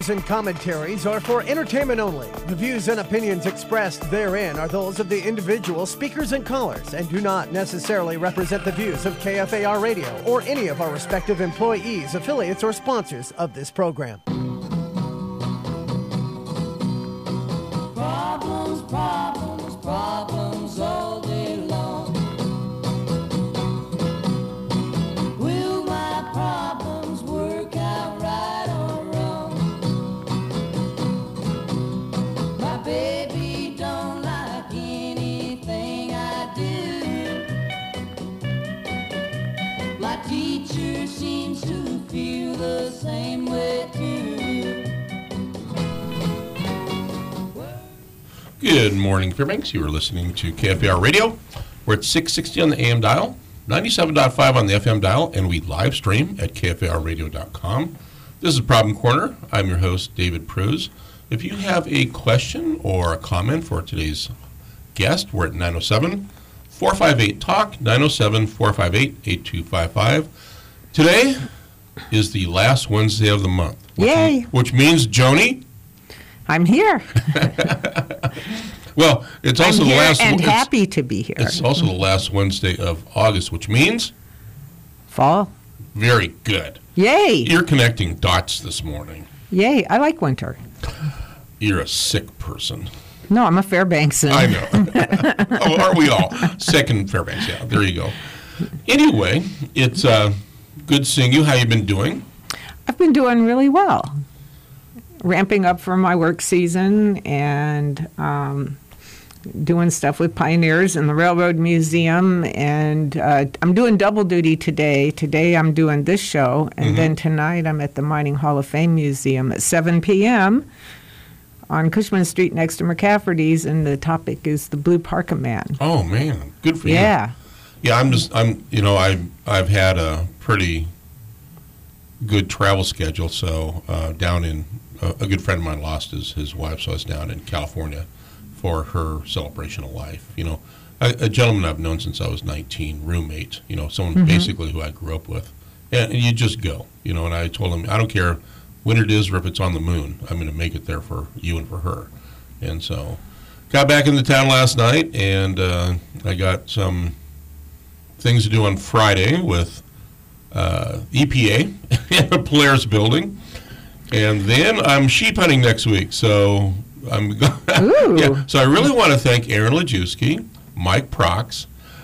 News and commentaries are for entertainment only. The views and opinions expressed therein are those of the individual speakers and callers and do not necessarily represent the views of KFAR Radio or any of our respective employees, affiliates, or sponsors of this program. Problems, problems, problems all day long. Will my problems work out right or wrong? My baby don't like anything I do. My teacher seems to feel the same way too. Good morning, Fairbanks. You are listening to KFAR Radio. We're at 660 on the AM dial, 97.5 on the FM dial, and we live stream at KFARradio.com. This is Problem Corner. I'm your host, David Pruz. If you have a question or a comment for today's guest, we're at 907-458-TALK, 907-458-8255. Today is the last Wednesday of the month. Yay! Which means, Joni, I'm here. well, it's also I'm the here last. and happy to be here. It's also the last Wednesday of August, which means Fall. very good. Yay! You're connecting dots this morning. Yay! I like winter. You're a sick person. No, I'm a Fairbanksan. I know. Oh, aren't we all? Sick in Fairbanks. Yeah, there you go. Anyway, it's good seeing you. How you been doing? I've been doing really well. Ramping up for my work season and doing stuff with Pioneers and the Railroad Museum. And I'm doing double duty today. Today I'm doing this show. And then tonight I'm at the Mining Hall of Fame Museum at 7 p.m. on Cushman Street next to McCafferty's. And the topic is the Blue Parka Man. Oh, man. Good for you. Yeah. Yeah, I've had a pretty good travel schedule. So down in a good friend of mine lost his wife, so I was down in California for her celebration of life. You know, a gentleman I've known since I was 19, roommate, you know, someone basically who I grew up with. And you just go, you know, and I told him, I don't care when it is or if it's on the moon, I'm going to make it there for you and for her. And so got back into town last night, and I got some things to do on Friday with EPA in the Polaris building. And then I'm sheep hunting next week, so I'm yeah. So I really want to thank Aaron Lajewski, Mike Prox,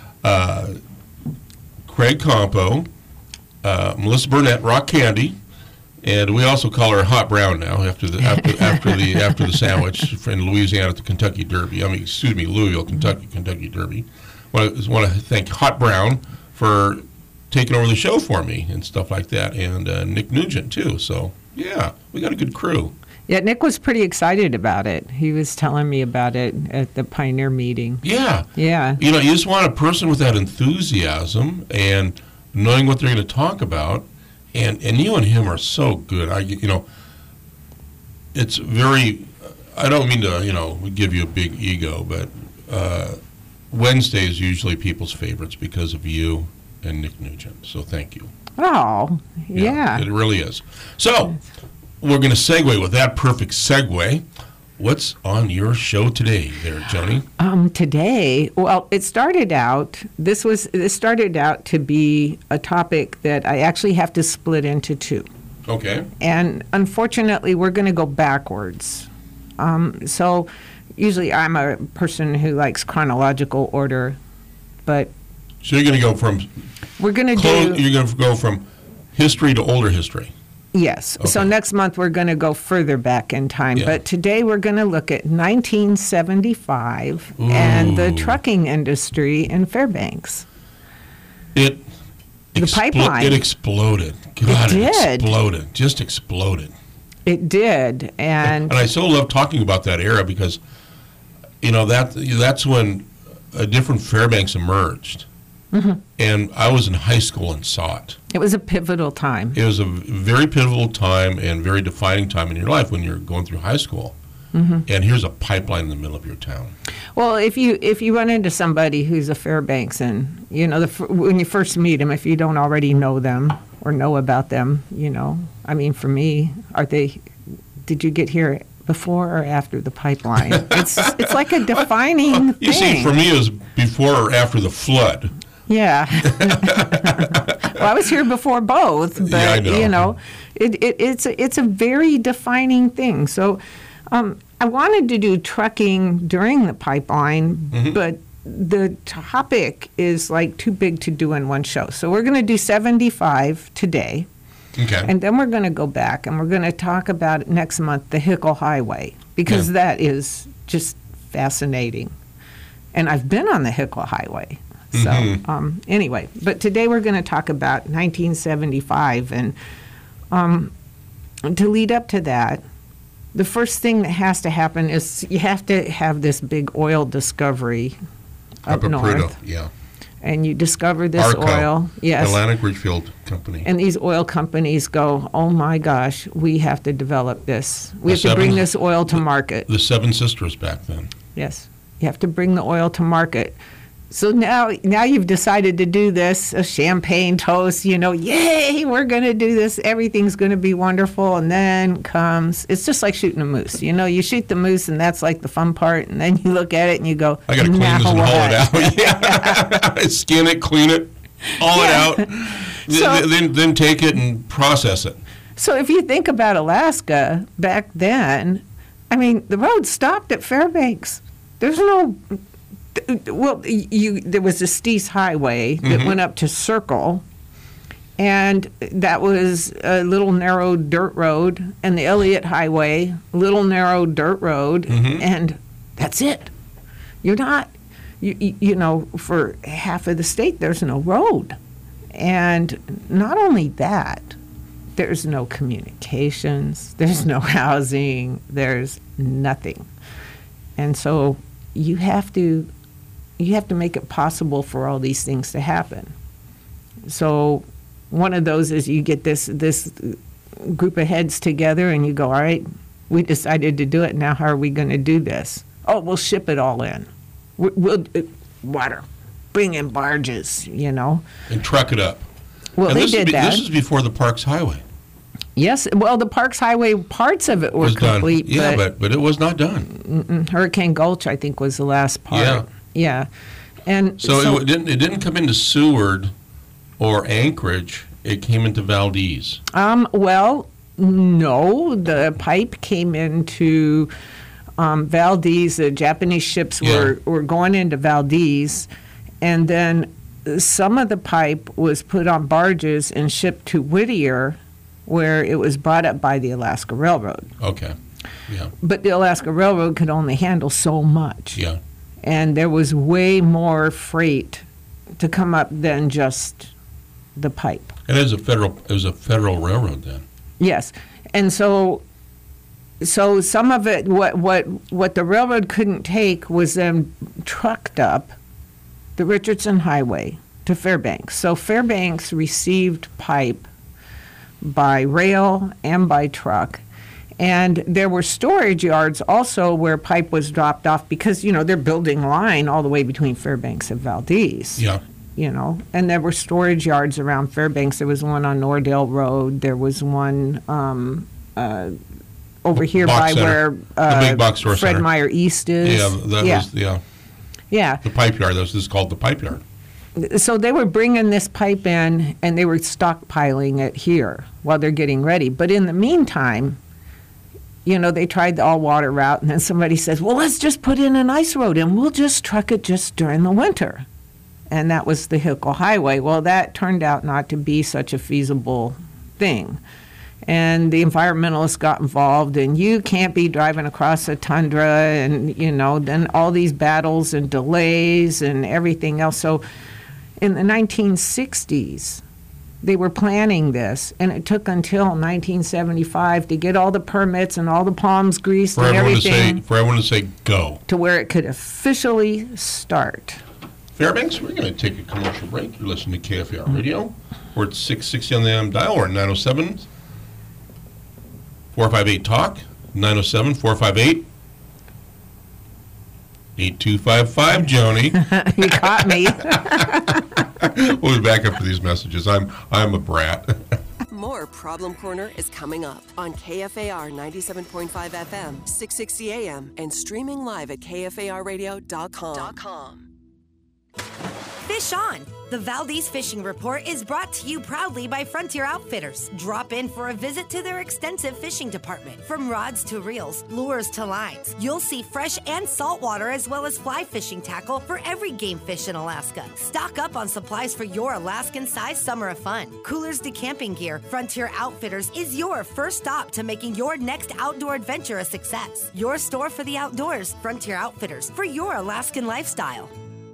Craig Campo, Melissa Burnett, Rock Candy, and we also call her Hot Brown now after the sandwich in Louisiana at the Kentucky Derby. Louisville, Kentucky Derby. Want to thank Hot Brown for taking over the show for me and stuff like that, and Nick Nugent too. So. Yeah, we got a good crew. Yeah, Nick was pretty excited about it. He was telling me about it at the Pioneer meeting. Yeah. Yeah. You know, you just want a person with that enthusiasm and knowing what they're going to talk about. And you and him are so good. It's very, I don't mean to, give you a big ego, but Wednesday is usually people's favorites because of you and Nick Nugent. So thank you. Oh, yeah. It really is. So, we're going to segue with that perfect segue. What's on your show today there, Joni? Today, well, this started out to be a topic that I actually have to split into two. Okay. And unfortunately, we're going to go backwards. So, usually I'm a person who likes chronological order, but... So you're going to go from... You're going to go from history to older history. Yes. Okay. So next month we're going to go further back in time. Yeah. But today we're going to look at 1975 and the trucking industry in Fairbanks. The pipeline. It exploded. God, it did. Just exploded. It did. And I so love talking about that era because, that's when a different Fairbanks emerged. And I was in high school and saw it. It was a pivotal time. It was a very pivotal time and very defining time in your life when you're going through high school. And here's a pipeline in the middle of your town. Well, if you run into somebody who's a Fairbanksan, when you first meet them, if you don't already know them or know about them, I mean, for me, did you get here before or after the pipeline? It's like a defining thing. You see, for me, it was before or after the flood. Yeah. Well, I was here before both, but Yeah, I know. you know, it's a very defining thing. So, I wanted to do trucking during the pipeline, Mm-hmm. but the topic is like too big to do in one show. So we're going to do 75 today, Okay. and then we're going to go back and we're going to talk about next month the Hickle Highway, because Yeah. that is just fascinating. And I've been on the Hickle Highway. So anyway, but today we're going to talk about 1975, and to lead up to that, the first thing that has to happen is you have to have this big oil discovery up at north, Prudhoe, yeah. and you discover this Arco, oil. Yes. Atlantic Richfield Company. And these oil companies go, oh my gosh, we have to develop this. We have The to bring seven- this oil to market. The Seven Sisters back then. Yes, you have to bring the oil to market. So now you've decided to do this, a champagne toast, you know, yay, we're going to do this. Everything's going to be wonderful. And then comes, it's just like shooting a moose. You know, you shoot the moose and that's like the fun part. And then you look at it and you go, I got to clean now this and haul what? it out. Yeah. Skin it, clean it, haul it out. So- then take it and process it. So if you think about Alaska back then, I mean, the road stopped at Fairbanks. There's no, well, there was a Steese Highway that went up to Circle, and that was a little narrow dirt road, and the Elliott Highway, little narrow dirt road, and that's it. You're not, you know, for half of the state, there's no road. And not only that, there's no communications, there's no housing, there's nothing. And so you have to make it possible for all these things to happen. So one of those is you get this group of heads together and you go, all right, we decided to do it. Now how are we going to do this? Oh, we'll ship it all in. We'll water, bring in barges, you know. And truck it up. Well, And they this did is that. This is before the Parks Highway Yes, well, the Parks Highway, parts of it were was done. complete. Yeah, but it was not done. Hurricane Gulch, I think, was the last part. Yeah. And So it didn't come into Seward or Anchorage. It came into Valdez. Well, no, the pipe came into Valdez. The Japanese ships were going into Valdez, and then some of the pipe was put on barges and shipped to Whittier, where it was brought up by the Alaska Railroad. Okay. Yeah. But the Alaska Railroad could only handle so much. Yeah. And there was way more freight to come up than just the pipe. And it was a federal railroad then. Yes. And so some of it, what the railroad couldn't take was then trucked up the Richardson Highway to Fairbanks. So Fairbanks received pipe by rail and by truck. And there were storage yards also where pipe was dropped off because, you know, they're building line all the way between Fairbanks and Valdez. Yeah. You know, and there were storage yards around Fairbanks. There was one on Nordale Road. There was one over here Box by Center. where The big box store Fred center. Meyer East is. Yeah. The pipe yard. This is called the pipe yard. So they were bringing this pipe in, and they were stockpiling it here while they're getting ready. But in the meantime, you know, they tried the all-water route, and then somebody says, well, let's just put in an ice road, and we'll just truck it just during the winter. And that was the Hickle Highway. Well, that turned out not to be such a feasible thing. And the environmentalists got involved, and you can't be driving across a tundra, and, you know, then all these battles and delays and everything else. So in the 1960s, they were planning this, and it took until 1975 to get all the permits and all the palms greased and everything For everyone to say go. to where it could officially start. Fairbanks, we're going to take a commercial break. You're listening to KFAR Radio. We're at 660 on the AM dial or 907 458 Talk, 907 458 8255, Joni. You caught me. We'll be back after these messages. I'm a brat. more Problem Corner is coming up on KFAR 97.5 FM, 660 AM, and streaming live at KFARradio.com. Fish on! The Valdez Fishing Report is brought to you proudly by Frontier Outfitters. Drop in for a visit to their extensive fishing department. From rods to reels, lures to lines, you'll see fresh and saltwater as well as fly fishing tackle for every game fish in Alaska. Stock up on supplies for your Alaskan-sized summer of fun. Coolers to camping gear, Frontier Outfitters is your first stop to making your next outdoor adventure a success. Your store for the outdoors, Frontier Outfitters, for your Alaskan lifestyle.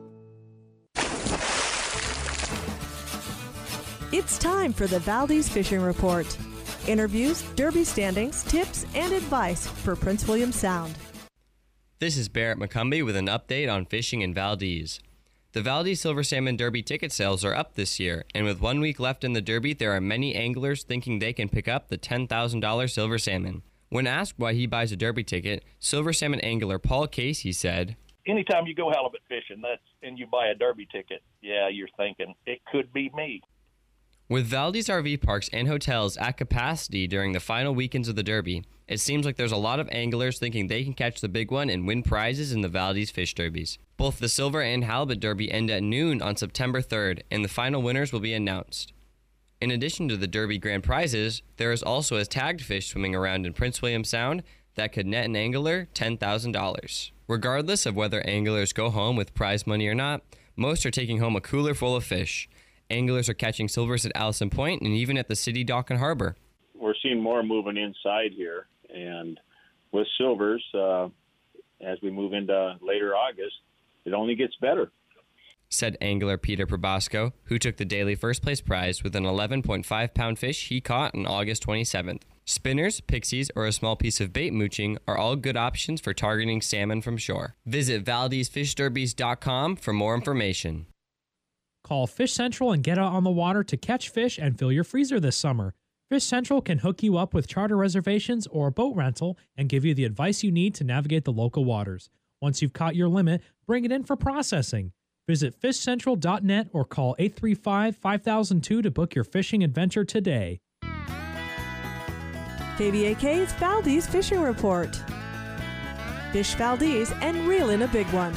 It's time for the Valdez Fishing Report. Interviews, derby standings, tips, and advice for Prince William Sound. This is Barrett McCumbee with an update on fishing in Valdez. The Valdez Silver Salmon Derby ticket sales are up this year, and with 1 week left in the Derby, there are many anglers thinking they can pick up the $10,000 silver salmon. When asked why he buys a Derby ticket, silver salmon angler Paul Casey said, "Anytime you go halibut fishing, and you buy a Derby ticket, yeah, you're thinking it could be me." With Valdez RV parks and hotels at capacity during the final weekends of the Derby, it seems like there's a lot of anglers thinking they can catch the big one and win prizes in the Valdez Fish Derbies. Both the Silver and Halibut Derby end at noon on September 3rd, and the final winners will be announced. In addition to the Derby grand prizes, there is also a tagged fish swimming around in Prince William Sound that could net an angler $10,000. Regardless of whether anglers go home with prize money or not, most are taking home a cooler full of fish. Anglers are catching silvers at Allison Point and even at the City Dock and Harbor. We're seeing more moving inside here, and with silvers, as we move into later August, it only gets better, said angler Peter Probasco, who took the daily first place prize with an 11.5-pound fish he caught on August 27th. Spinners, pixies, or a small piece of bait mooching are all good options for targeting salmon from shore. Visit ValdezFishDerbies.com for more information. Call Fish Central and get out on the water to catch fish and fill your freezer this summer. Fish Central can hook you up with charter reservations or boat rental and give you the advice you need to navigate the local waters. Once you've caught your limit, bring it in for processing. Visit fishcentral.net or call 835-5002 to book your fishing adventure today. KVAK's Valdez Fishing Report. Fish Valdez and reel in a big one.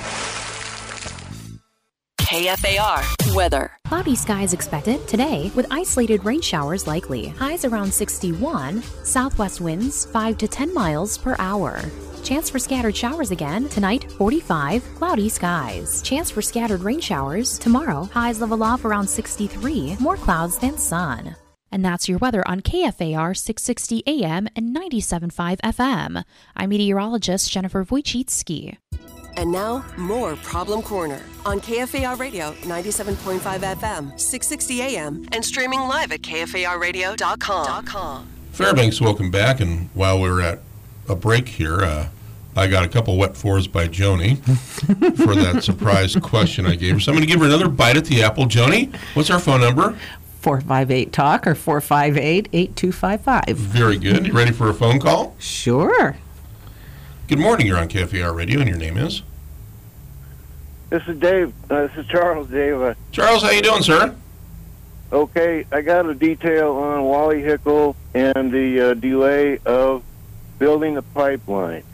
KFAR weather. Cloudy skies expected today with isolated rain showers likely. Highs around 61. Southwest winds 5 to 10 miles per hour. Chance for scattered showers again tonight, 45. Cloudy skies. Chance for scattered rain showers tomorrow. Highs level off around 63. More clouds than sun. And that's your weather on KFAR 660 AM and 97.5 FM. I'm meteorologist Jennifer Wojcicki. And now, more Problem Corner on KFAR Radio 97.5 FM, 660 AM, and streaming live at KFARradio.com. Fairbanks, welcome back. And while we're at a break here, I got a couple wet fours by Joni for that surprise question I gave her. So I'm going to give her another bite at the apple. Joni, what's our phone number? 458-TALK or 458-8255. Very good. You ready for a phone call? Sure. Good morning. You're on KFAR Radio, and your name is? This is Dave. This is Charles, Dave. Charles, how you doing, sir? Okay, I got a detail on Wally Hickel and the delay of building the pipeline.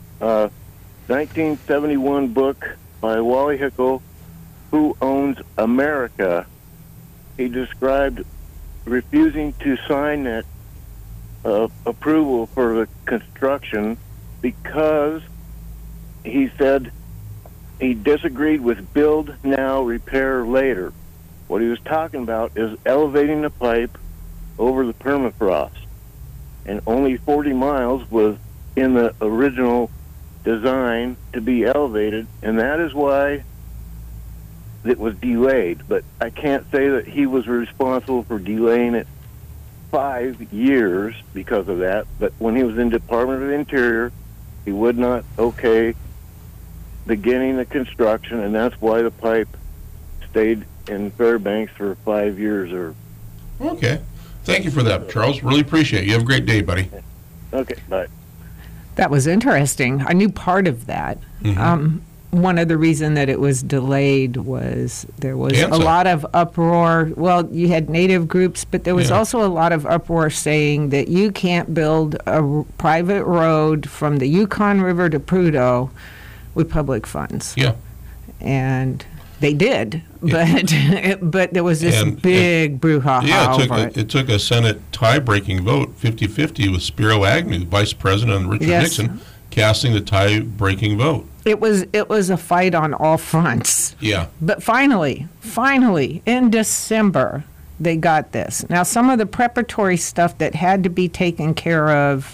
1971 book by Wally Hickel, Who Owns America. He described refusing to sign that approval for the construction because he said he disagreed with build now, repair later. What he was talking about is elevating the pipe over the permafrost. And only 40 miles was in the original design to be elevated, and that is why it was delayed. But I can't say that he was responsible for delaying it 5 years because of that. But when he was in Department of Interior, he would not okay beginning the construction, and that's why the pipe stayed in Fairbanks for 5 years. Okay. Thank you for that, Charles. Really appreciate it. You have a great day, buddy. Okay, bye. That was interesting. I knew part of that. one of the reason that it was delayed was there was Anza. a lot of uproar. Well, you had native groups, but there was Yeah. also a lot of uproar saying that you can't build a private road from the Yukon River to Prudhoe with public funds. Yeah. And they did, but there was this big brouhaha Yeah, over it. it took a Senate tie-breaking vote, 50-50, with Spiro Agnew, Vice President, and Richard Yes. Nixon casting the tie-breaking vote. It was a fight on all fronts. Yeah. But finally, in December, they got this. Now, some of the preparatory stuff that had to be taken care of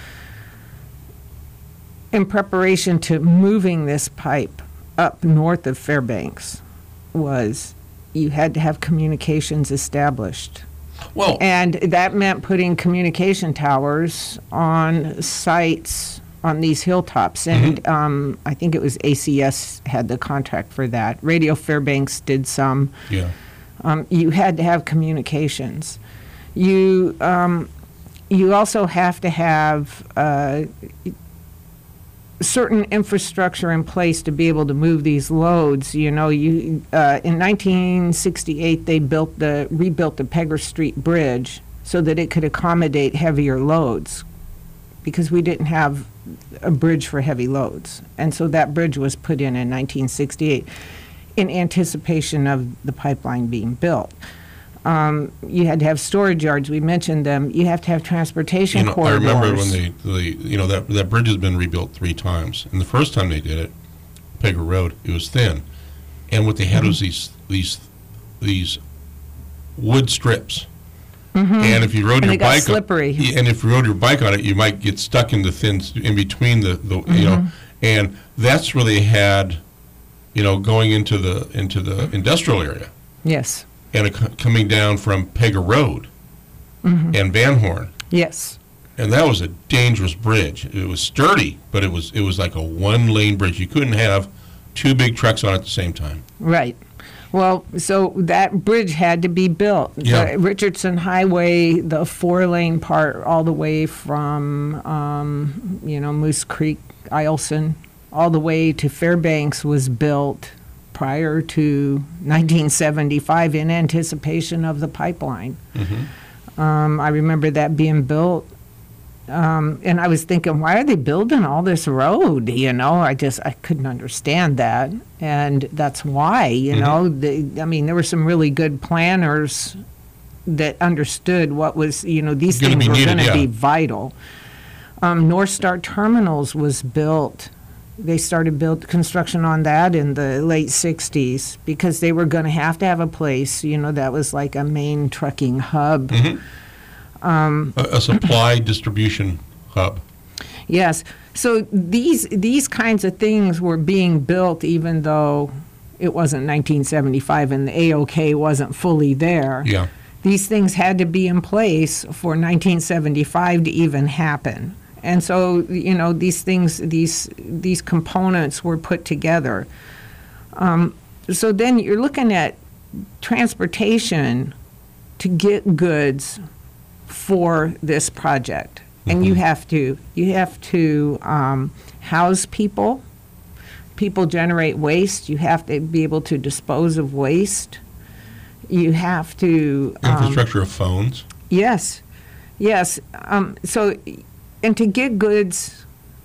in preparation to moving this pipe up north of Fairbanks was you had to have communications established. Well, and that meant putting communication towers on sites on these hilltops. And I think it was ACS had the contract for that. Radio Fairbanks did some. Yeah. You had to have communications. You also have to have certain infrastructure in place to be able to move these loads. You know, in 1968 they rebuilt the Pegger Street Bridge so that it could accommodate heavier loads, because we didn't have a bridge for heavy loads. And so that bridge was put in 1968 in anticipation of the pipeline being built. You had to have storage yards. We mentioned them. You have to have transportation corridors. I remember when that bridge has been rebuilt 3 times. And the first time they did it, Pegger Road, it was thin. And what they had was these wood strips. And if you rode your bike, slippery. And if you rode your bike on it, you might get stuck in the thin, in between the you know. And that's where they had, going into the industrial area. Yes. And coming down from Pegger Road and Van Horn. Yes. And that was a dangerous bridge. It was sturdy, but it was like a 1-lane bridge. You couldn't have 2 big trucks on it at the same time. Right. Well, so that bridge had to be built. Yeah. The Richardson Highway, the 4-lane part, all the way from, Moose Creek, Eielson, all the way to Fairbanks was built prior to 1975 in anticipation of the pipeline. I remember that being built. And I was thinking, why are they building all this road? I couldn't understand that. And that's why, there were some really good planners that understood what was, these things were going to be vital. North Star Terminals was built. They started construction on that in the late 60s because they were going to have a place, that was like a main trucking hub. A supply distribution hub. Yes. So these kinds of things were being built even though it wasn't 1975 and the AOK wasn't fully there. Yeah. These things had to be in place for 1975 to even happen. And so, these things, these components were put together. So then you're looking at transportation to get goods for this project. And you have to house people. People generate waste. You have to be able to dispose of waste. You have to infrastructure of phones. Yes. And to get goods,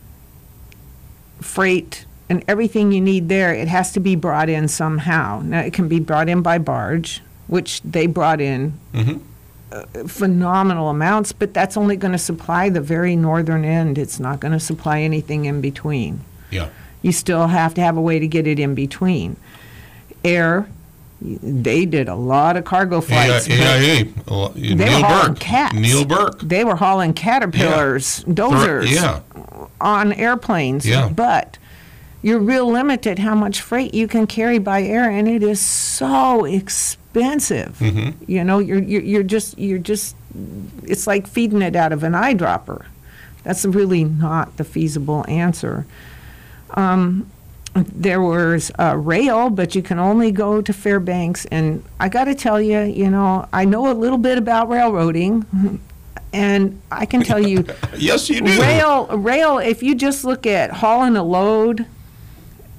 freight, and everything you need there, it has to be brought in somehow. Now, it can be brought in by barge, which they brought in phenomenal amounts, but that's only going to supply the very northern end. It's not going to supply anything in between. Yeah. You still have to have a way to get it in between. Air, they did a lot of cargo flights. AIA, Neil Burke. They were hauling Caterpillars, dozers on airplanes. Yeah. But you're real limited how much freight you can carry by air, and it is so expensive. You're just it's like feeding it out of an eyedropper. That's really not the feasible answer. There was rail, but you can only go to Fairbanks. And I got to tell you, I know a little bit about railroading, and I can tell you, yes, you do. Rail. If you just look at hauling a load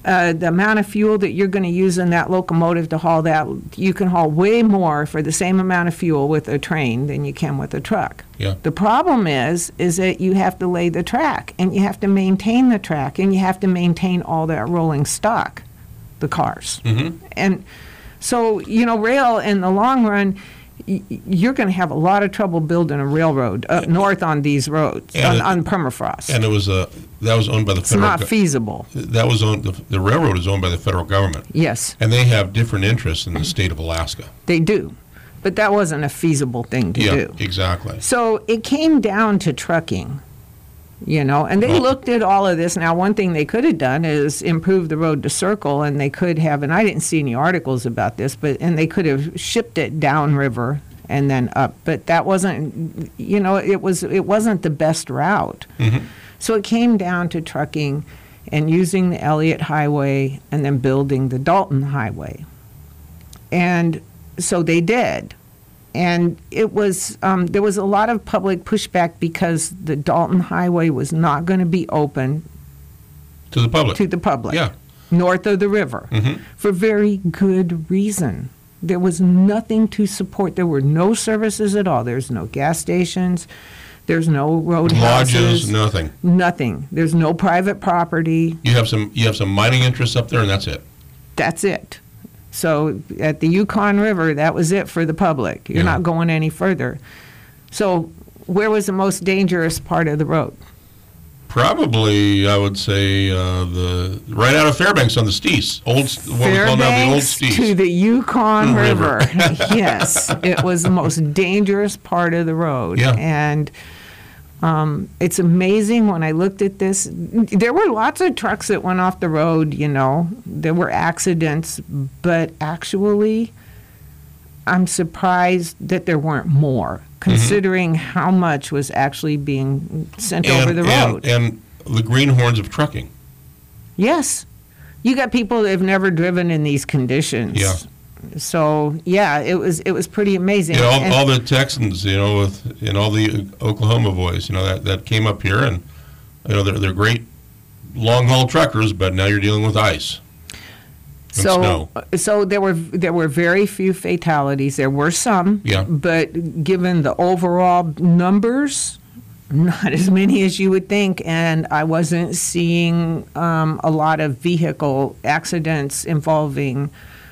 the amount of fuel that you're going to use in that locomotive to haul that, you can haul way more for the same amount of fuel with a train than you can with a truck. Yeah. The problem is that you have to lay the track, and you have to maintain the track, and you have to maintain all that rolling stock, the cars. Mm-hmm. And so, rail in the long run, you're going to have a lot of trouble building a railroad up north on these roads, on permafrost. And that was owned by the federal government. It's not feasible. That was owned. The railroad is owned by the federal government. Yes. And they have different interests in the state of Alaska. They do. But that wasn't a feasible thing to do. Yeah, exactly. So it came down to trucking, and they looked at all of this. Now, one thing they could have done is improve the road to Circle, and they could have, and I didn't see any articles about this, and they could have shipped it downriver and then up. But that wasn't, it wasn't the best route. Mm-hmm. So it came down to trucking and using the Elliott Highway and then building the Dalton Highway. And so they did. And it was there was a lot of public pushback because the Dalton Highway was not going to be open to the public. Yeah. North of the river. Mm-hmm. For very good reason. There was nothing to support. There were no services at all. There's no gas stations. There's no roadhouses. Lodges, nothing. Nothing. There's no private property. You have some mining interests up there, and that's it. That's it. So at the Yukon River, that was it for the public. You're not going any further. So where was the most dangerous part of the road? Probably, I would say, the right out of Fairbanks on the Steese. What we call now the old Steese. To the Yukon River. Yes, it was the most dangerous part of the road. Yeah. And it's amazing when I looked at this. There were lots of trucks that went off the road, There were accidents, but actually, I'm surprised that there weren't more, considering how much was actually being sent over the road. And the greenhorns of trucking. Yes. You got people that have never driven in these conditions. Yeah. So, it was pretty amazing. All the Texans, and all the Oklahoma boys, that came up here, and, they're great long-haul truckers, but now you're dealing with ice. So there were very few fatalities. There were some, but given the overall numbers, not as many as you would think. And I wasn't seeing a lot of vehicle accidents involving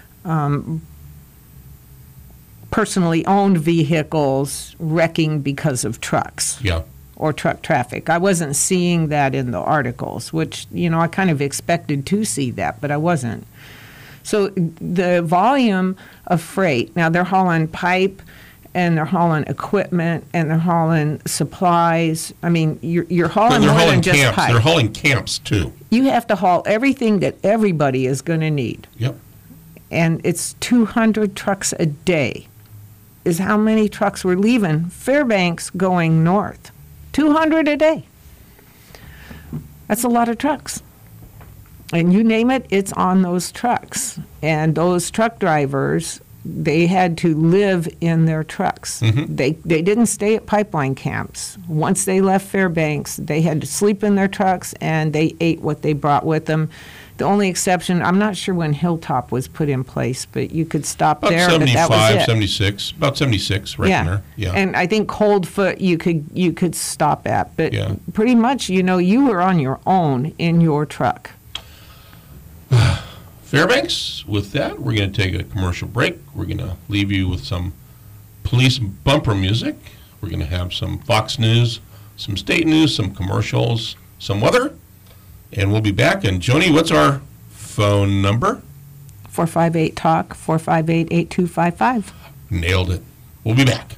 personally owned vehicles wrecking because of trucks. Yeah. Or truck traffic. I wasn't seeing that in the articles, which I kind of expected to see that, but I wasn't. So the volume of freight, now they're hauling pipe and they're hauling equipment and they're hauling supplies. I mean, you're hauling more than just camps. pipe. They're hauling camps too. You have to haul everything that everybody is going to need. Yep. And it's 200 trucks a day is how many trucks were leaving Fairbanks going north. 200 a day. That's a lot of trucks. And you name it, it's on those trucks. And those truck drivers, they had to live in their trucks. Mm-hmm. They didn't stay at pipeline camps. Once they left Fairbanks, they had to sleep in their trucks, and they ate what they brought with them. The only exception, I'm not sure when Hilltop was put in place, but you could stop there, but that was it. 76, about 76, right in there. Yeah. And I think Coldfoot you could stop at, but pretty much, you were on your own in your truck. Fairbanks, with that, we're going to take a commercial break. We're going to leave you with some police bumper music. We're going to have some Fox News, some state news, some commercials, some weather, and we'll be back. And Joni, what's our phone number? 458-TALK, 458-8255. Nailed it. We'll be back.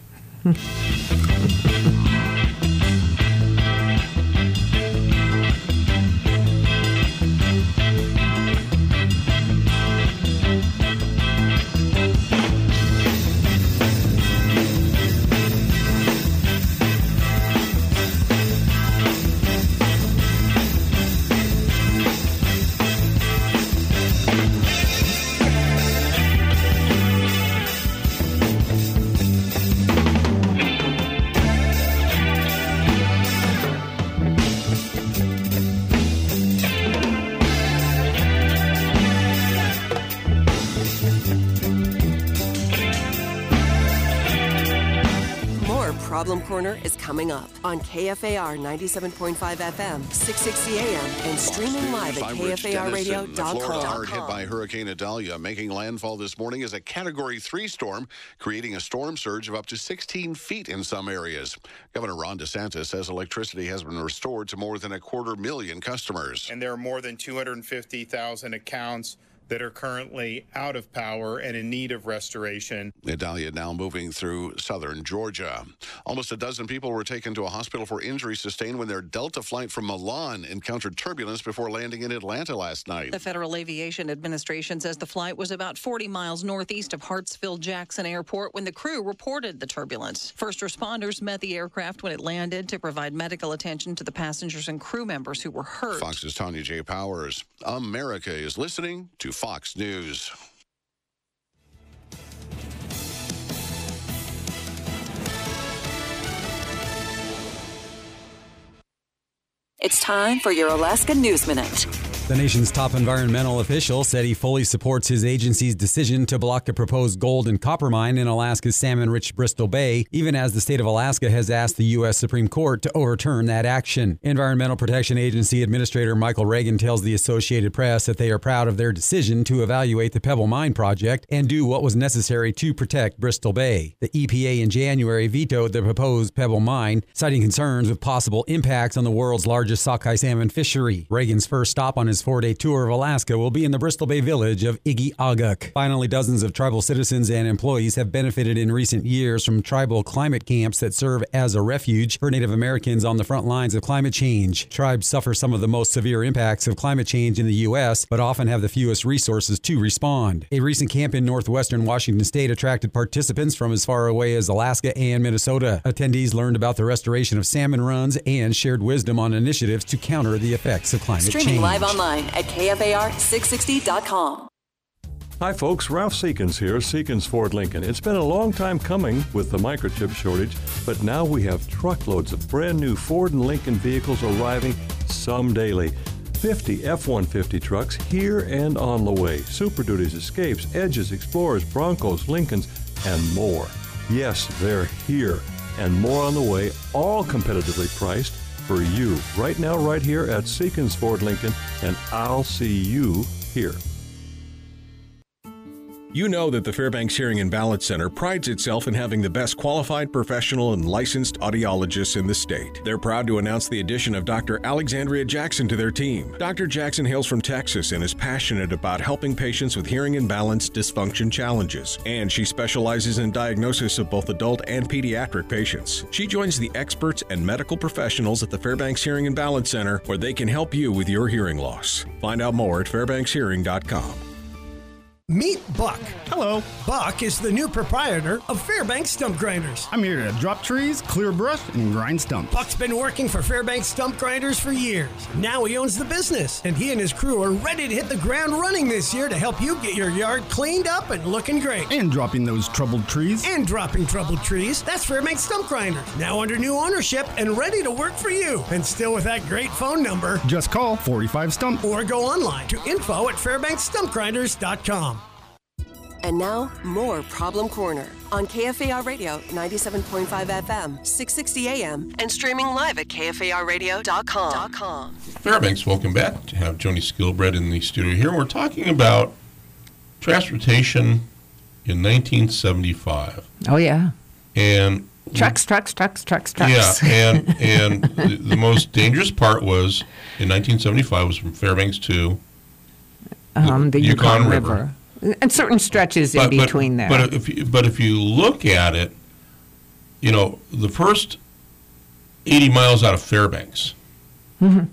Problem Corner is coming up on KFAR 97.5 FM, 660 AM, and streaming live at KFARradio.com. Florida hard hit by Hurricane Idalia, making landfall this morning as a Category 3 storm, creating a storm surge of up to 16 feet in some areas. Governor Ron DeSantis says electricity has been restored to more than 250,000 customers. And there are more than 250,000 accounts that are currently out of power and in need of restoration. Idalia now moving through southern Georgia. Almost a dozen people were taken to a hospital for injuries sustained when their Delta flight from Milan encountered turbulence before landing in Atlanta last night. The Federal Aviation Administration says the flight was about 40 miles northeast of Hartsfield-Jackson Airport when the crew reported the turbulence. First responders met the aircraft when it landed to provide medical attention to the passengers and crew members who were hurt. Fox's Tanya J. Powers. America is listening to Fox News. It's time for your Alaska News Minute. The nation's top environmental official said he fully supports his agency's decision to block a proposed gold and copper mine in Alaska's salmon-rich Bristol Bay, even as the state of Alaska has asked the U.S. Supreme Court to overturn that action. Environmental Protection Agency Administrator Michael Reagan tells the Associated Press that they are proud of their decision to evaluate the Pebble Mine project and do what was necessary to protect Bristol Bay. The EPA in January vetoed the proposed Pebble Mine, citing concerns with possible impacts on the world's largest sockeye salmon fishery. Reagan's first stop on his 4-day tour of Alaska will be in the Bristol Bay village of Igiuguk. Finally, dozens of tribal citizens and employees have benefited in recent years from tribal climate camps that serve as a refuge for Native Americans on the front lines of climate change. Tribes suffer some of the most severe impacts of climate change in the U.S., but often have the fewest resources to respond. A recent camp in northwestern Washington state attracted participants from as far away as Alaska and Minnesota. Attendees learned about the restoration of salmon runs and shared wisdom on initiatives to counter the effects of climate change. Streaming live online at KFAR660.com. Hi folks, Ralph Seekins here, Seekins Ford Lincoln. It's been a long time coming with the microchip shortage, but now we have truckloads of brand new Ford and Lincoln vehicles arriving, some daily. 50 F-150 trucks here and on the way. Super Duties, Escapes, Edges, Explorers, Broncos, Lincolns, and more. Yes, they're here, and more on the way, all competitively priced for you. Right now, right here at Seekins Ford Lincoln, and I'll see you here. You know that the Fairbanks Hearing and Balance Center prides itself in having the best qualified, professional, and licensed audiologists in the state. They're proud to announce the addition of Dr. Alexandria Jackson to their team. Dr. Jackson hails from Texas and is passionate about helping patients with hearing and balance dysfunction challenges. And she specializes in diagnosis of both adult and pediatric patients. She joins the experts and medical professionals at the Fairbanks Hearing and Balance Center, where they can help you with your hearing loss. Find out more at fairbankshearing.com. Meet Buck. Hello. Buck is the new proprietor of Fairbanks Stump Grinders. I'm here to drop trees, clear brush, and grind stumps. Buck's been working for Fairbanks Stump Grinders for years. Now he owns the business, and he and his crew are ready to hit the ground running this year to help you get your yard cleaned up and looking great. And dropping those troubled trees. And dropping troubled trees. That's Fairbanks Stump Grinders. Now under new ownership and ready to work for you. And still with that great phone number. Just call 45 Stump. Or go online to info@fairbanksstumpgrinders.com. And now, more Problem Corner on KFAR Radio 97.5 FM, 660 AM, and streaming live at KFARradio.com. Fairbanks, welcome back. To have Joni Skilbred in the studio here. We're talking about transportation in 1975. Oh, yeah. And trucks. Yeah, and the most dangerous part was, in 1975, was from Fairbanks to the Yukon River. And certain stretches in between there. But if you look at it, you know, the first 80 miles out of Fairbanks, on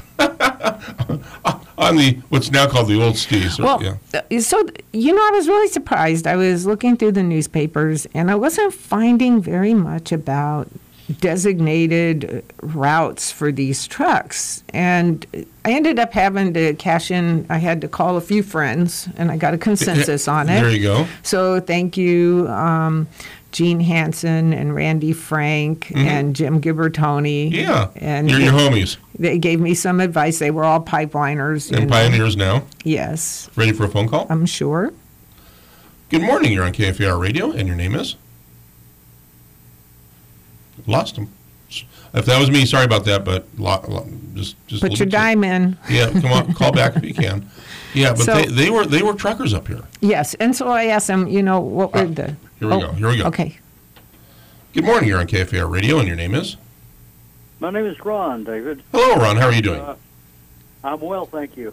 the what's now called the Old Steves. So, you know, I was really surprised. I was looking through the newspapers, and I wasn't finding very much about designated routes for these trucks. And I ended up having to cash in. I had to call a few friends, and I got a consensus on it. There you go. So thank you, Gene Hansen and Randy Frank and Jim Gibbertoni. Yeah, and you're your homies. They gave me some advice. They were all pipeliners. And pioneers now? Yes. Ready for a phone call? I'm sure. Good morning. You're on KFAR Radio, and your name is? lost him. If that was me, sorry about that, but just put your dime in. Yeah, come on, call back if you can. Yeah, but So- they were truckers up here. Yes, and so I asked them, what were the... Here we go. Okay. Good morning, you're on KFAR Radio, and your name is? My name is Ron, David. Hello, Ron, how are you doing? I'm well, thank you.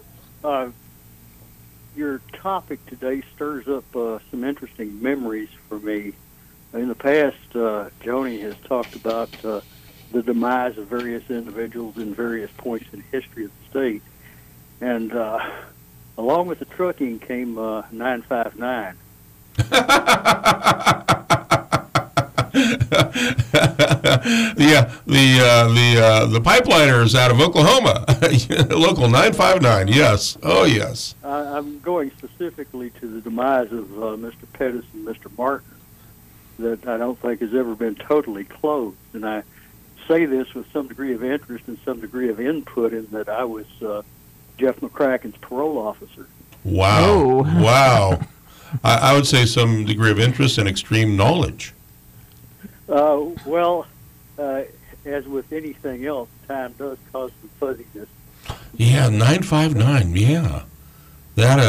Your topic today stirs up some interesting memories for me. In the past, Joni has talked about the demise of various individuals in various points in history of the state. And along with the trucking came 959. Yeah, the pipeliners out of Oklahoma, local 959. Yes, oh yes. I'm going specifically to the demise of Mr. Pettis and Mr. Martin, that I don't think has ever been totally closed. And I say this with some degree of interest and some degree of input in that I was Jeff McCracken's parole officer. Wow, Oh. wow. I would say some degree of interest and extreme knowledge. Well, as with anything else, time does cause some fuzziness. Yeah, 959. Yeah, that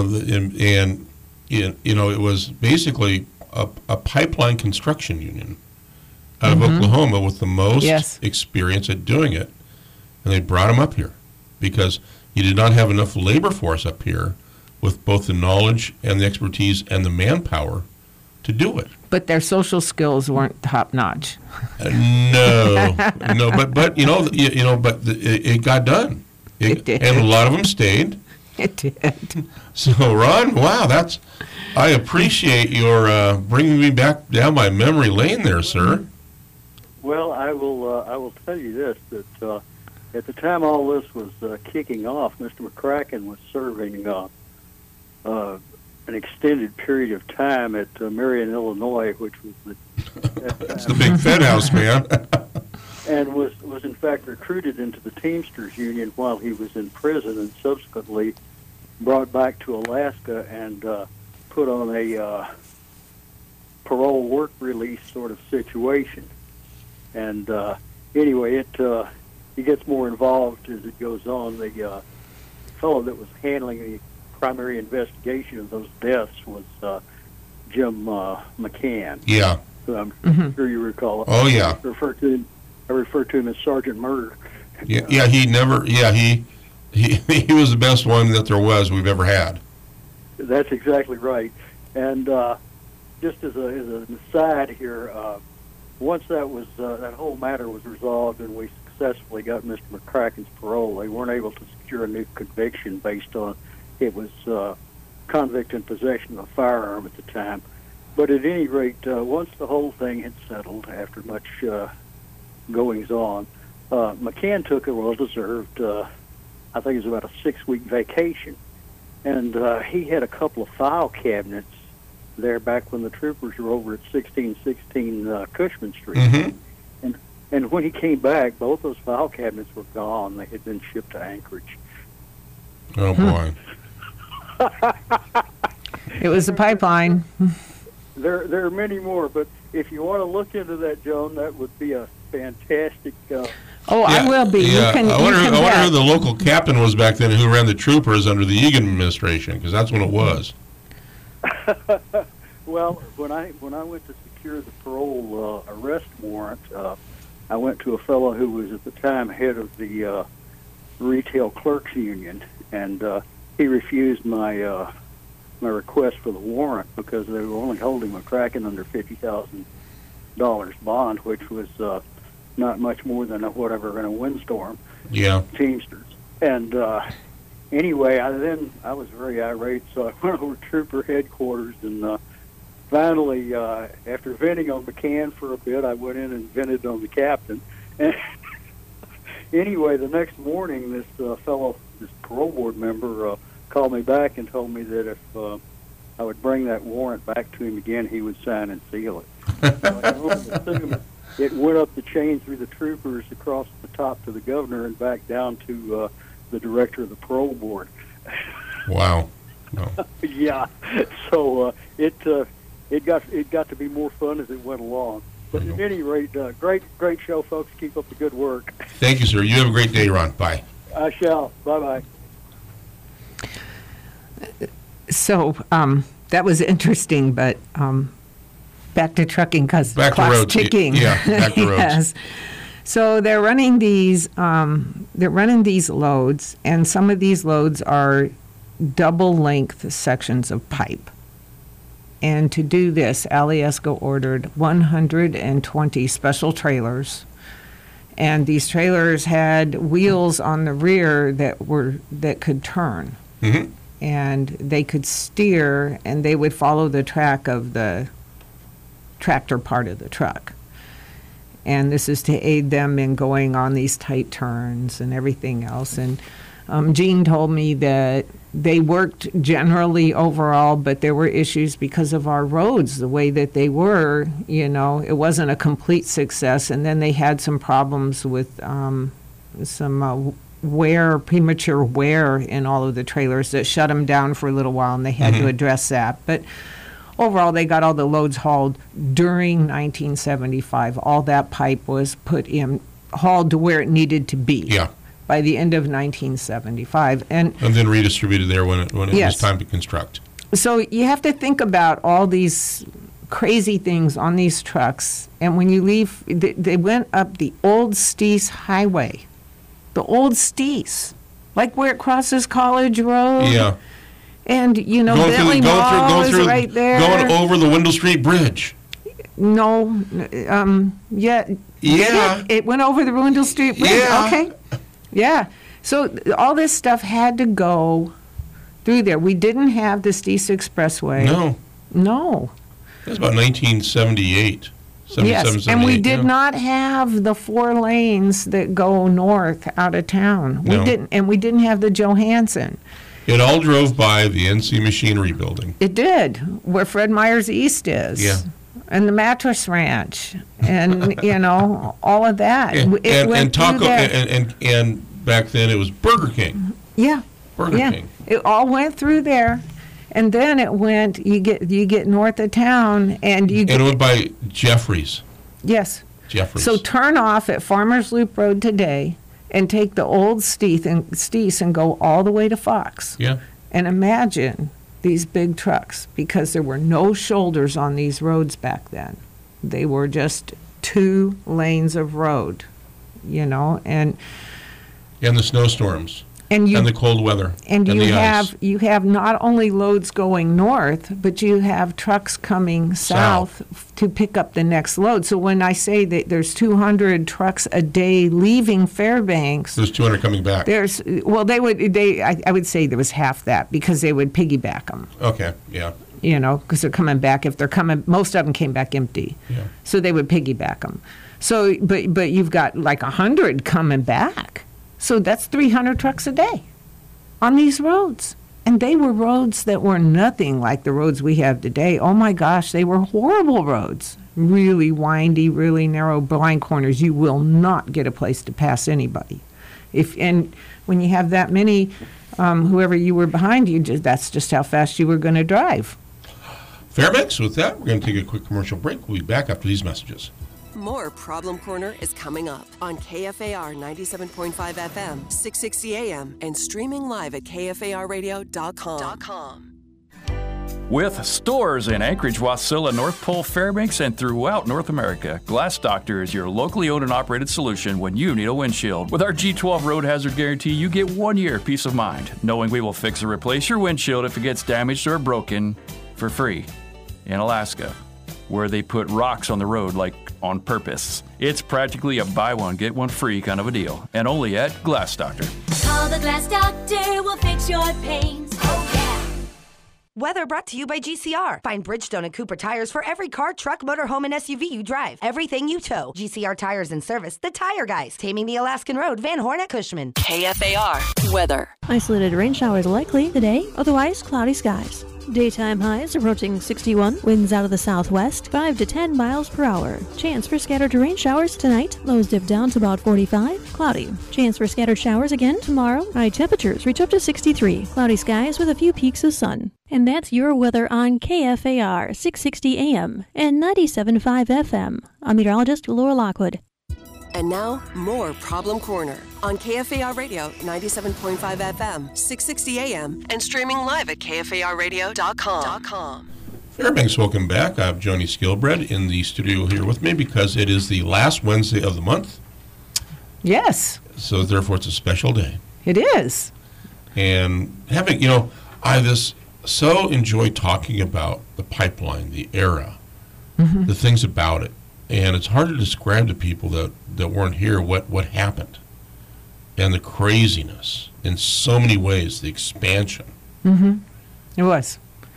it was basically a pipeline construction union out of Oklahoma with the most experience at doing it, and they brought them up here because you did not have enough labor force up here with both the knowledge and the expertise and the manpower to do it. But their social skills weren't top notch. No, but it got done. It did, and a lot of them stayed. It did. So, Ron, wow, I appreciate your bringing me back down my memory lane there, sir. Well, I will tell you this, that at the time all this was kicking off, Mr. McCracken was serving an extended period of time at Marion, Illinois, which was That's the big Fed house, man. and was in fact recruited into the Teamsters Union while he was in prison, and subsequently brought back to Alaska and put on a parole work release sort of situation. And anyway, he gets more involved as it goes on. The fellow that was handling the primary investigation of those deaths was Jim McCann. Yeah. Who I'm sure you recall. Oh, yeah. I refer to him as Sergeant Murder. Yeah, he was the best one that there was we've ever had. That's exactly right. And just as an aside here, once that whole matter was resolved and we successfully got Mr. McCracken's parole, they weren't able to secure a new conviction based on it was convict in possession of a firearm at the time. But at any rate, once the whole thing had settled after much goings on, McCann took a well-deserved, I think it was about a 6-week vacation. And he had a couple of file cabinets there back when the troopers were over at 1616 Cushman Street. Mm-hmm. And when he came back, both those file cabinets were gone. They had been shipped to Anchorage. Oh, boy. It was a pipeline. There are many more, but if you want to look into that, Joan, that would be a fantastic... I will be. Yeah. You can, I wonder you can who bet. the local captain was back then and who ran the troopers under the Egan administration, because that's when it was. Well, when I went to secure the parole arrest warrant, I went to a fellow who was at the time head of the retail clerks union, and he refused my request for the warrant because they were only holding McCracken under $50,000 bond, which was not much more than whatever in a windstorm. Yeah. Teamsters. And anyway, I was very irate, so I went over to trooper headquarters, and finally, after venting on McCann for a bit, I went in and vented on the captain. And anyway, the next morning, this parole board member called me back and told me that if I would bring that warrant back to him again, he would sign and seal it. So I can only assume it went up the chain through the troopers across the top to the governor and back down to the director of the parole board. Wow. No. Yeah. So it got to be more fun as it went along. But at any rate, great show, folks. Keep up the good work. Thank you, sir. You have a great day, Ron. Bye. I shall. Bye-bye. So that was interesting, but back to trucking because the clock's ticking. Yeah, back to roads. Yes. So they're running these loads, and some of these loads are double-length sections of pipe. And to do this, Alyeska ordered 120 special trailers, and these trailers had wheels on the rear that could turn, and they could steer, and they would follow the track of the tractor part of the truck. And this is to aid them in going on these tight turns and everything else. And Gene told me that they worked generally overall, but there were issues because of our roads, the way that they were. It wasn't a complete success. And then they had some problems with some premature wear in all of the trailers that shut them down for a little while, and they had to address that. But overall, they got all the loads hauled during 1975. All that pipe was hauled to where it needed to be. Yeah. By the end of 1975. And then redistributed there when it yes. was time to construct. So you have to think about all these crazy things on these trucks. And when you leave, they went up the Old Steese Highway. The Old Steese. Like where it crosses College Road. Yeah. And, Bentley Mall is right there. Going over the Wendell Street Bridge. No. Yeah. It went over the Wendell Street Bridge. Yeah. Okay. Yeah. So all this stuff had to go through there. We didn't have the Steese Expressway. No. It was about 1978. Yes, and we did not have the 4 lanes that go north out of town. We didn't, and we didn't have the Johansson. It all drove by the NC Machinery building. It did, where Fred Meyer's East is. Yeah. And the Mattress Ranch, and all of that. And Taco, and back then it was Burger King. Yeah. Burger King. It all went through there, and then it went. You get north of town, and it went by Jeffries. Yes. Jeffries. So turn off at Farmers Loop Road today, and take the old Steese and go all the way to Fox. Yeah. And imagine these big trucks, because there were no shoulders on these roads back then. They were just 2 lanes of road, and the snowstorms. And the cold weather. And ice. you have not only loads going north, but you have trucks coming south to pick up the next load. So when I say that there's 200 trucks a day leaving Fairbanks, there's 200 coming back. I would say there was half that, because they would piggyback them. Okay, yeah. Because they're coming back. If they're coming, most of them came back empty. Yeah. So they would piggyback them. So, but you've got like 100 coming back. So that's 300 trucks a day on these roads. And they were roads that were nothing like the roads we have today. Oh my gosh, they were horrible roads. Really windy, really narrow blind corners. You will not get a place to pass anybody. And when you have that many, whoever you were behind you, that's just how fast you were going to drive. Fairbanks, with that, we're going to take a quick commercial break. We'll be back after these messages. More Problem Corner is coming up on KFAR 97.5 FM, 660 AM, and streaming live at KFARradio.com. With stores in Anchorage, Wasilla, North Pole, Fairbanks, and throughout North America, Glass Doctor is your locally owned and operated solution when you need a windshield. With our G12 Road Hazard Guarantee, you get 1 year peace of mind, knowing we will fix or replace your windshield if it gets damaged or broken for free. In Alaska, where they put rocks on the road like on purpose. It's practically a buy one, get one free kind of a deal, and only at Glass Doctor. Call the Glass Doctor, we'll fix your pains. Oh, yeah. Weather brought to you by GCR. Find Bridgestone and Cooper tires for every car, truck, motorhome, and SUV you drive. Everything you tow. GCR Tires and Service, the tire guys. Taming the Alaskan Road, Van Horn at Cushman. KFAR weather. Isolated rain showers likely today, otherwise cloudy skies. Daytime highs approaching 61. Winds out of the southwest, 5 to 10 miles per hour. Chance for scattered rain showers tonight. Lows dip down to about 45. Cloudy. Chance for scattered showers again tomorrow. High temperatures reach up to 63. Cloudy skies with a few peaks of sun. And that's your weather on KFAR 660 AM and 97.5 FM. I'm meteorologist Laura Lockwood. And now, more Problem Corner on KFAR Radio 97.5 FM, 660 AM, and streaming live at KFARradio.com. Fairbanks, welcome back. I have Joni Skilbred in the studio here with me because it is the last Wednesday of the month. Yes. So therefore it's a special day. It is. And having, I so enjoy talking about the pipeline, the era, the things about it. And it's hard to describe to people that weren't here what happened and the craziness in so many ways, the expansion. It was.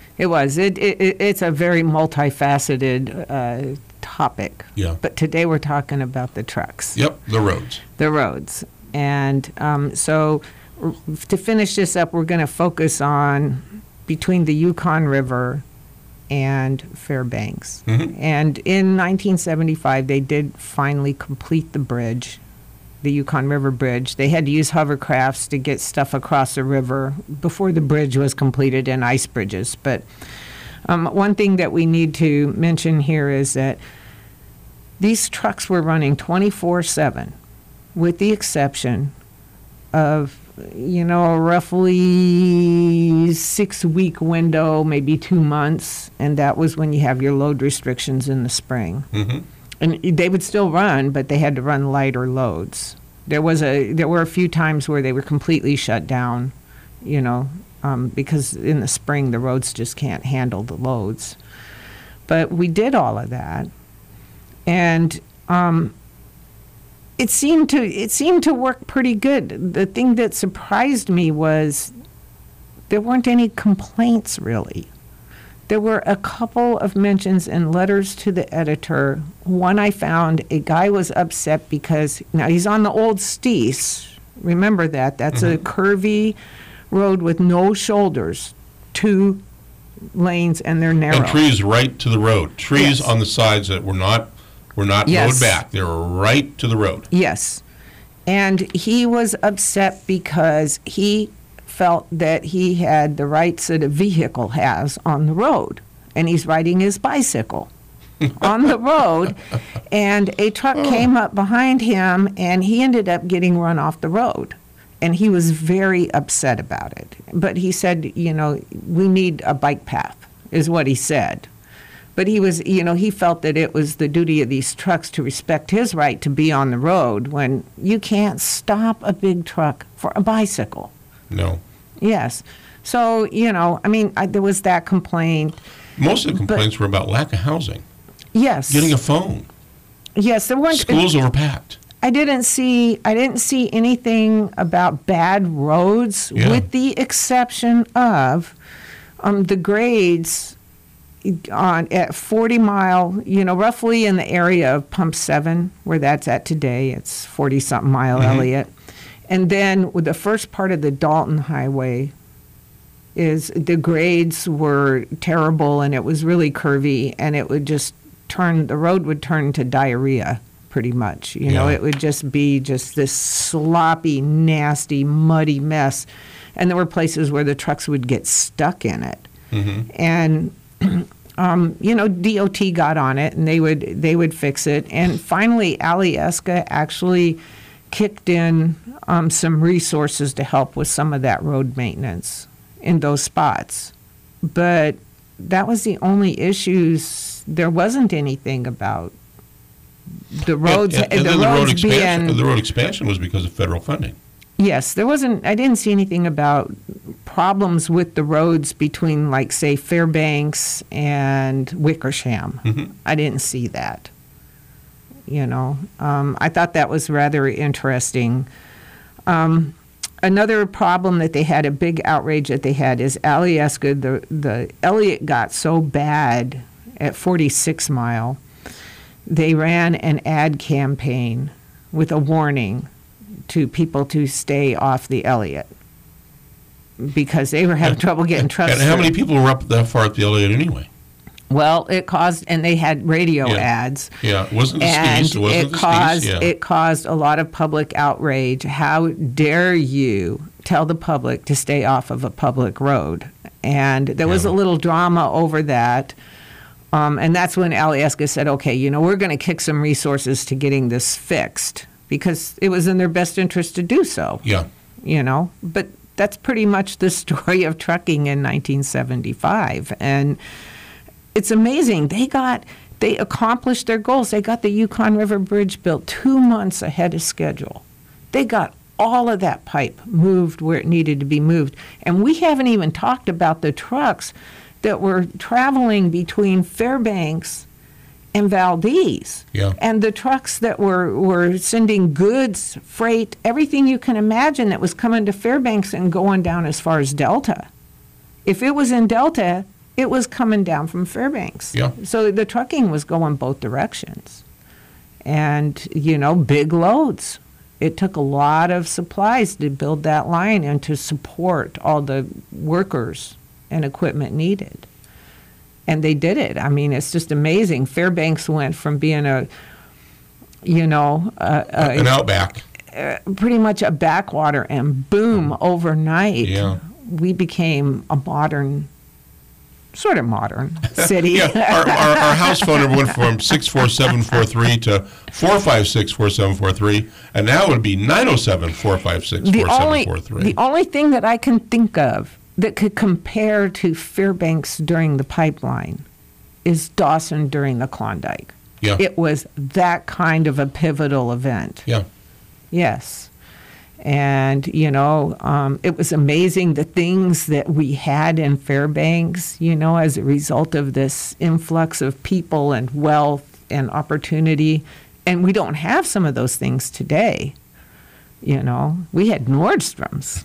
It's a very multifaceted topic. Yeah. But today we're talking about the trucks. Yep, the roads. The roads. And so to finish this up, we're going to focus on between the Yukon River and Fairbanks. And in 1975, they did finally complete the bridge, the Yukon River Bridge. They had to use hovercrafts to get stuff across the river before the bridge was completed, and ice bridges. But one thing that we need to mention here is that these trucks were running 24/7, with the exception of a roughly 6-week window, maybe 2 months, and that was when you have your load restrictions in the spring. And they would still run, but they had to run lighter loads. There were a few times where they were completely shut down, because in the spring the roads just can't handle the loads. But we did all of that, and it seemed to work pretty good. The thing that surprised me was there weren't any complaints, really. There were a couple of mentions in letters to the editor. One I found, a guy was upset because, now he's on the old Steese. Remember that. That's a curvy road with no shoulders, 2 lanes, and they're narrow. And trees right to the road. Trees on the sides that were not rode back. They were right to the road. Yes. And he was upset because he felt that he had the rights that a vehicle has on the road. And he's riding his bicycle on the road. And a truck came up behind him, and he ended up getting run off the road. And he was very upset about it. But he said, we need a bike path, is what he said. But he was, he felt that it was the duty of these trucks to respect his right to be on the road when you can't stop a big truck for a bicycle. No. Yes. So, there was that complaint. Most of the complaints were about lack of housing. Yes. Getting a phone. Yes, there weren't. Schools overpacked. I didn't see anything about bad roads, with the exception of the grades at 40 Mile, roughly in the area of Pump 7, where that's at today. It's 40-something Mile Elliott. And then with the first part of the Dalton Highway, the grades were terrible, and it was really curvy, and it would just the road would turn to diarrhea pretty much. It would just be this sloppy, nasty, muddy mess. And there were places where the trucks would get stuck in it. And DOT got on it, and they would fix it. And finally, Alyeska actually kicked in some resources to help with some of that road maintenance in those spots. But that was the only issues. There wasn't anything about the roads. And then the road expansion was because of federal funding. Yes, there wasn't. I didn't see anything about problems with the roads between, like, say, Fairbanks and Wickersham. I didn't see that. I thought that was rather interesting. Another problem that they had, a big outrage that they had, is Alyeska. The Elliott got so bad at 46 Mile, they ran an ad campaign with a warning to people to stay off the Elliott. because they were having trouble getting trucks. And how through. many people were up that far at the Elliott anyway? Well, it caused, and they had radio ads. Yeah, it wasn't the and skis. It wasn't the caused, skis. Yeah. It caused a lot of public outrage. How dare you tell the public to stay off of a public road? And there was a little drama over that. And that's when Alyeska said, okay, we're going to kick some resources to getting this fixed because it was in their best interest to do so. Yeah. But that's pretty much the story of trucking in 1975. And it's amazing. They accomplished their goals. They got the Yukon River Bridge built 2 months ahead of schedule. They got all of that pipe moved where it needed to be moved. And we haven't even talked about the trucks that were traveling between Fairbanks and Valdez. Yeah. And the trucks that were sending goods, freight, everything you can imagine that was coming to Fairbanks and going down as far as Delta. If it was in Delta, it was coming down from Fairbanks. Yeah. So the trucking was going both directions. And, big loads. It took a lot of supplies to build that line and to support all the workers and equipment needed. And they did it. I mean, it's just amazing. Fairbanks went from being an outback. Pretty much a backwater, and boom, overnight, we became a sort of modern city. Yeah, our house phone number went from 64743 to 456-4743, and now it would be 907-456-4743. The only thing that I can think of that could compare to Fairbanks during the pipeline is Dawson during the Klondike. Yeah. It was that kind of a pivotal event. Yeah. Yes. And, it was amazing the things that we had in Fairbanks, as a result of this influx of people and wealth and opportunity. And we don't have some of those things today. We had Nordstrom's.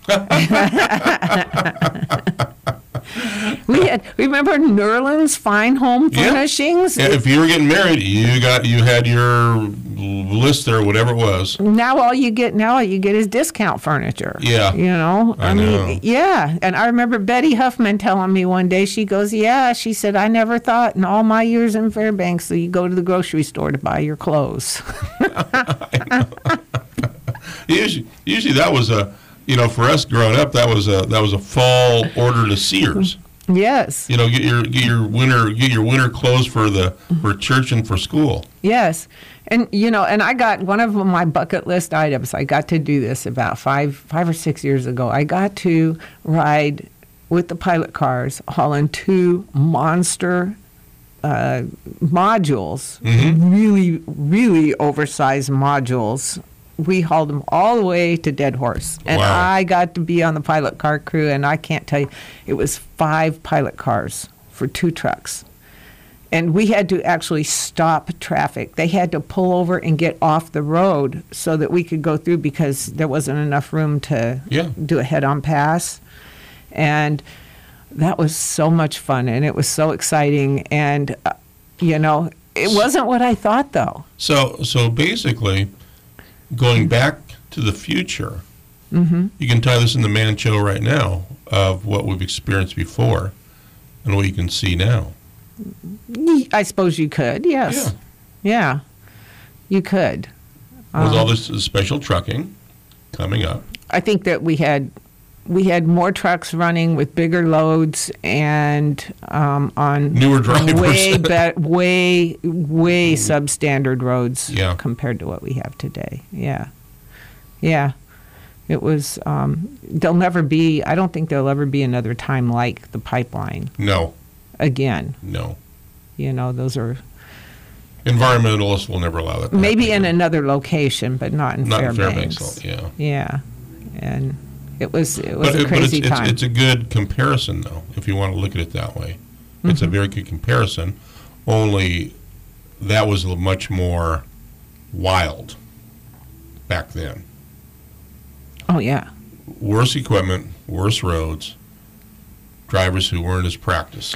Remember Nerland's Fine Home Furnishings? Yeah, if you were getting married, you had your list there, whatever it was. Now all you get is discount furniture. Yeah. I mean, yeah. And I remember Betty Huffman telling me one day, she goes, she said, I never thought in all my years in Fairbanks that you go to the grocery store to buy your clothes. Usually that was for us growing up, that was a fall order to Sears. Yes. Get your winter clothes for church and for school. Yes. And and I got one of my bucket list items. I got to do this about five or 6 years ago. I got to ride with the pilot cars hauling 2 monster modules, really, really oversized modules. We hauled them all the way to Dead Horse. And wow. I got to be on the pilot car crew, and I can't tell you, it was 5 pilot cars for 2 trucks. And we had to actually stop traffic. They had to pull over and get off the road so that we could go through because there wasn't enough room to do a head-on pass. And that was so much fun, and it was so exciting. And, it wasn't what I thought, though. So basically, going back to the future, Mm-hmm. you can tie this in the Man Show right now of what we've experienced before and what you can see now. I suppose you could, yes. Yeah, you could. With all this special trucking coming up. I think that we had more trucks running with bigger loads and on newer drivers, way substandard roads compared to what we have today. Yeah. It was. I don't think there'll ever be another time like the pipeline. No. Again. No. Those are. Environmentalists will never allow that. Maybe in another location, but not in Fairbanks. Not in Fairbanks, yeah. Yeah, and it was a crazy time. It's a good comparison, though, if you want to look at it that way. It's a very good comparison, only that was much more wild back then. Oh, yeah. Worse equipment, worse roads, drivers who weren't as practiced.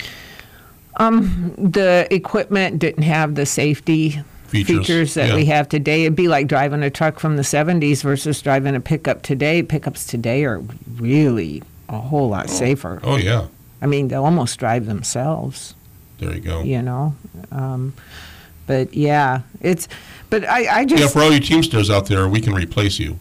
The equipment didn't have the safety features that we have today. It'd be like driving a truck from the 70s versus driving a pickup today. Pickups today are really a whole lot safer. Oh, yeah. I mean, they'll almost drive themselves. There you go. You know? But, yeah, it's... But I just... Yeah, for all you Teamsters out there, we can replace you.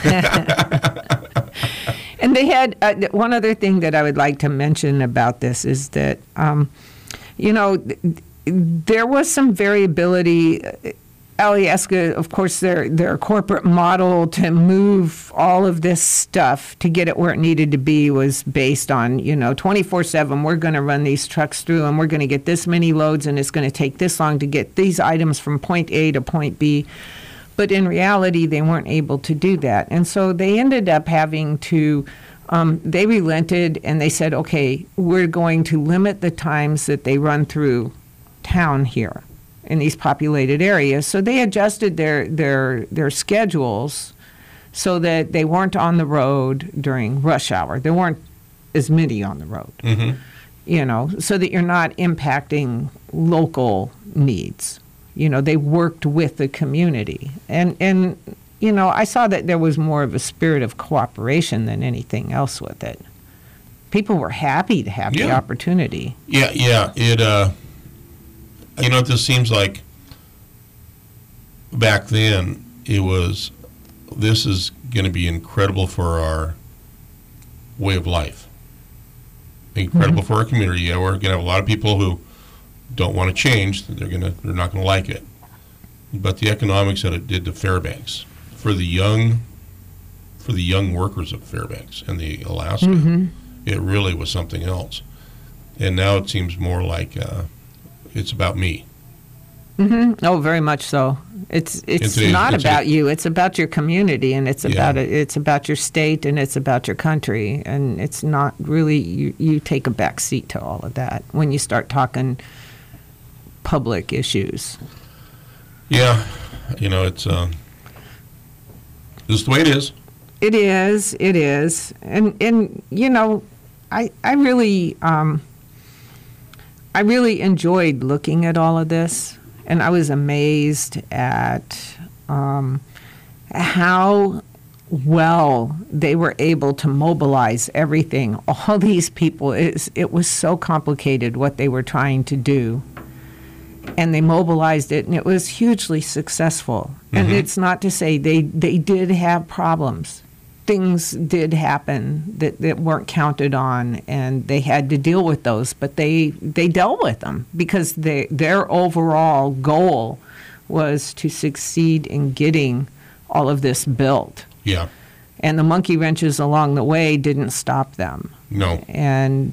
And they had one other thing that I would like to mention about this is that, you know, there was some variability. Alyeska, of course, their corporate model to move all of this stuff to get it where it needed to be was based on, you know, 24/7, we're going to run these trucks through and we're going to get this many loads and it's going to take this long to get these items from point A to point B. But in reality, they weren't able to do that. And so they ended up having to, they relented and they said, okay, we're going to limit the times that they run through town here in these populated areas. So they adjusted their schedules so that they weren't on the road during rush hour. There weren't as many on the road, you know, so that you're not impacting local needs. You know, they worked with the community. And you know, I saw that there was more of a spirit of cooperation than anything else with it. People were happy to have the opportunity. Yeah. It, you know, it just seems like back then it was, this is going to be incredible for our way of life. Incredible for our community. Yeah, we're going to have a lot of people who don't want to change. They're not going to like it. But the economics that it did to Fairbanks for the young workers of Fairbanks and the Alaska, it really was something else. And now it seems more like it's about me. Oh, very much so. It's not about you. It's about your community, and it's about your state, and it's about your country, and it's not really you take a back seat to all of that when you start talking public issues. Yeah, you know, it's just the way it is. It is, and you know, I really enjoyed looking at all of this, and I was amazed at how well they were able to mobilize everything. All these people, it was so complicated what they were trying to do. And they mobilized it, and it was hugely successful. And it's not to say they did have problems. Things did happen that weren't counted on, and they had to deal with those. But they dealt with them because their overall goal was to succeed in getting all of this built. Yeah. And the monkey wrenches along the way didn't stop them. No. And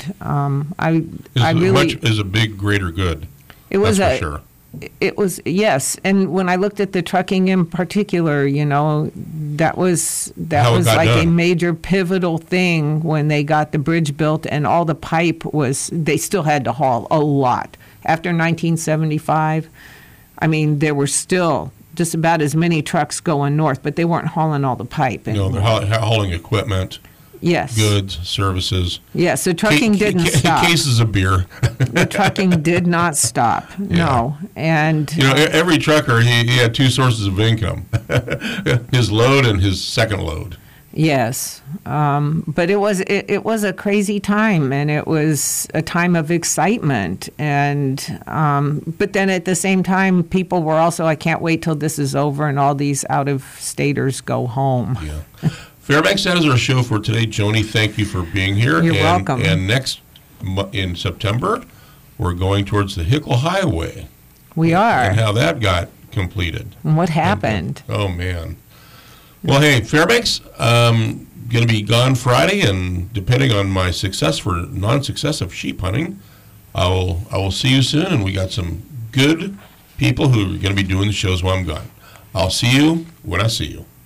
much is a big greater good. It was for sure. It was, yes. And when I looked at the trucking in particular, you know, that was like a major pivotal thing when they got the bridge built, and all the pipe they still had to haul a lot. After 1975, I mean, there were still just about as many trucks going north, but they weren't hauling all the pipe anymore. No, they're hauling equipment. Yes. Goods, services. Yes, the trucking didn't stop. Cases of beer. The trucking did not stop. Yeah. No, and you know, every trucker he had two sources of income: his load and his second load. Yes, but it was a crazy time, and it was a time of excitement, and but then at the same time, people were also, I can't wait till this is over and all these out-of-staters go home. Yeah. Fairbanks, that is our show for today. Joni, thank you for being here. You're welcome. And next, in September, we're going towards the Hickle Highway. We are. And how that got completed. And what happened? Oh, man. Well, hey, Fairbanks, going to be gone Friday, and depending on my success for non-success of sheep hunting, I will see you soon, and we got some good people who are going to be doing the shows while I'm gone. I'll see you when I see you.